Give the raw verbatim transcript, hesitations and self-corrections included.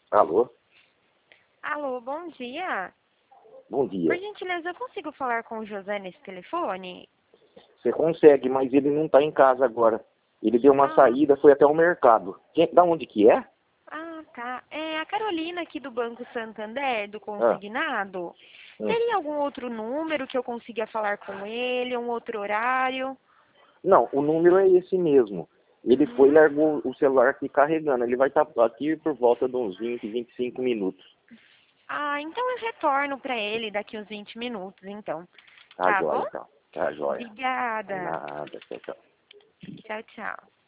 Alô? Alô, bom dia. Bom dia. Por gentileza, eu consigo falar com o José nesse telefone? Você consegue, mas ele não está em casa agora. Ele deu uma Ah, saída, foi até o mercado. Quem, da onde que é? ah, tá. É a Carolina aqui do Banco Santander, do Ah, consignado. hum. Teria algum outro número que eu consiga falar com ele, um outro horário? Não, o número é esse mesmo. Ele foi e Uhum. largou o celular aqui carregando. Ele vai estar aqui por volta de uns vinte, vinte e cinco minutos. Ah, então eu retorno para ele daqui uns vinte minutos, então. Tá Tá jóia, bom? então. Tá jóia. Obrigada. Nada, tchau, tchau. Tchau, tchau.